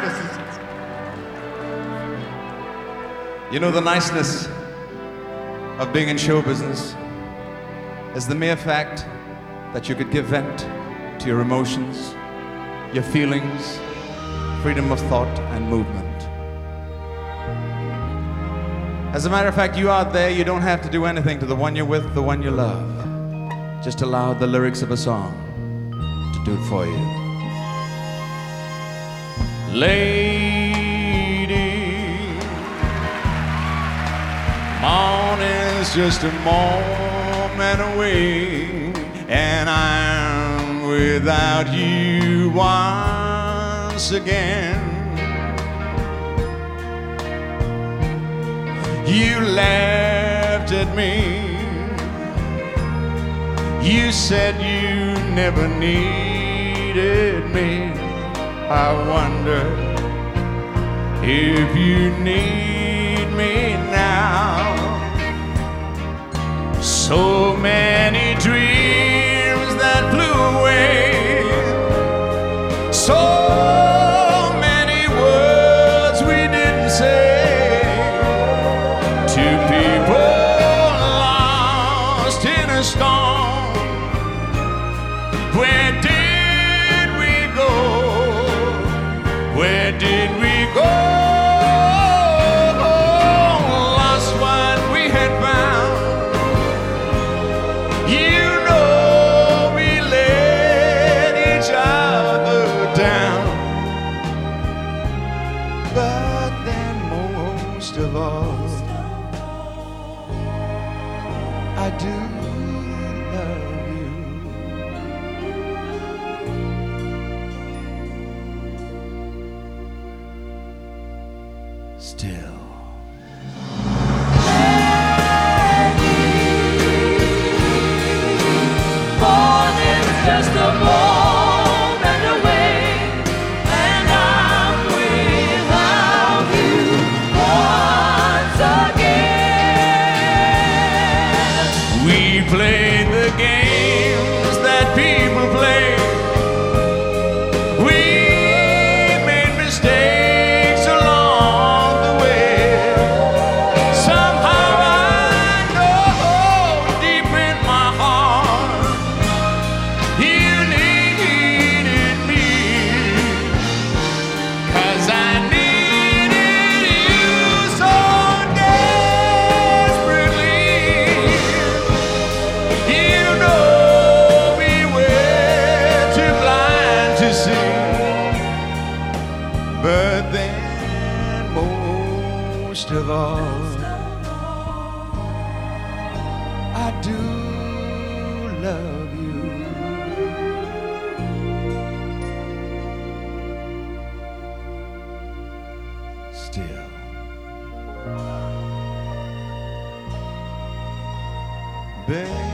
You know, the niceness of being in show business is the mere fact that you could give vent to your emotions, your feelings, freedom of thought and movement. As a matter of fact, you out there, you don't have to do anything to the one you're with, the one you love. Just allow the lyrics of a song to do it for you. Lady, morning's just a moment away, and I'm without you once again. You laughed at me. You said you never needed me. I wonder if you need me now. So many dreams that flew away. So many words we didn't say. Two people lost in a storm. Where did we go? Where did we go? Lost what we had found. You know we let each other down. But then most of all, I do love you. Still. Morning's just a moment away, and I'm without you once again. We played the games that people play. We made mistakes along the way. Somehow I know deep in my heart you needed me, 'cause I needed you so desperately. You know we were too blind to see. But then most of all, I do love you. Still. Baby.